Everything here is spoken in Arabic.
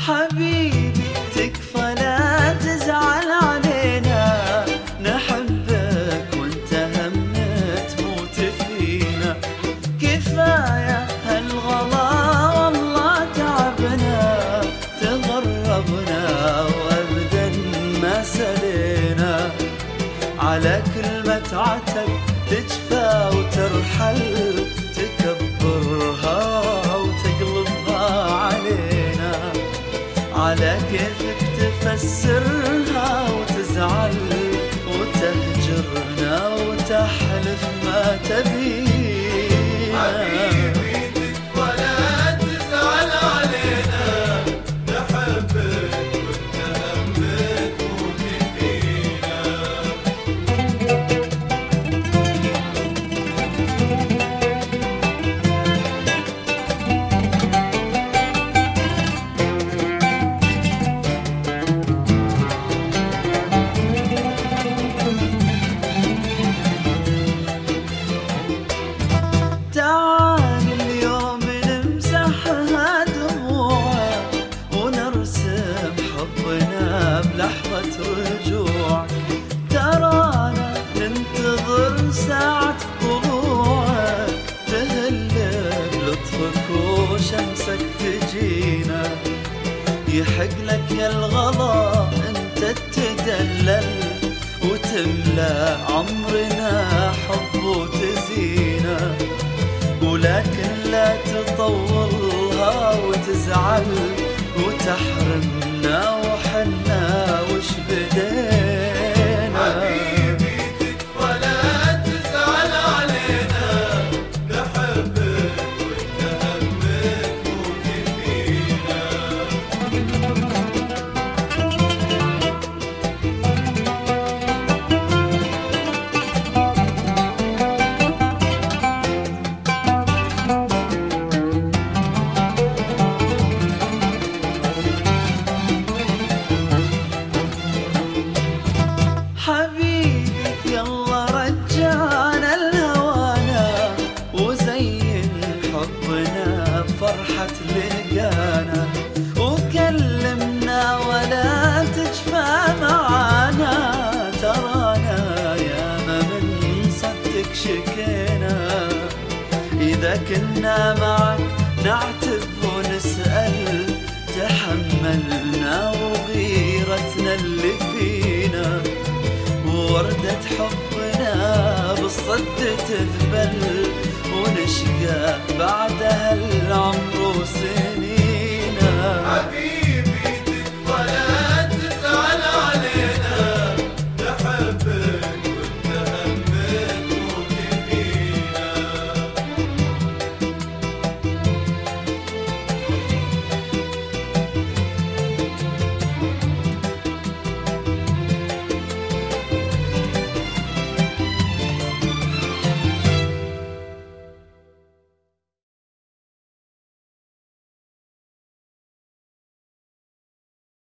حبيبي تكفى لا تزعل علينا، نحبك وانت هم تموت فينا. كفاية هالغلا والله تعبنا، تغربنا وابدا ما سلينا. على كلمة عتب تجفى وترحل، تكبرها وتقلبها علينا. على كيفك تفسرها وتزعل وتهجرنا وتحلف ما تبينا. حبيبي تكفى لا تزعل علينا، نحبك وانت هم تموت فينا. تعال اليوم نمسحها دموع، ونرسم حبنا بلحظة رجوع. ترانا ننتظر ساعة طلوعك، تهل بلطفك وشمسك تجينا. يحق لك يا الغلا انت تدلل، وتملى عمرنا حب وتزينا. ولكن لا تطولها وتزعل وتحرمنا وحنا وش بدينا. حبيبي تكفى لا تزعل علينا، نحبك وانت هم تموت فينا. حبيبي يلا رجعنا الهوانا، وزين حبنا بفرحة لقانا. وكلمنا ولا تجفى معانا، ترانا ياما من صدق شكينا. إذا كنا معك نعتب ونسأل، تحملنا وغيرتنا اللي فينا. ووردة حبنا بالصد تذبل، ونشقى بعدها العمر وسنينا. حبيبي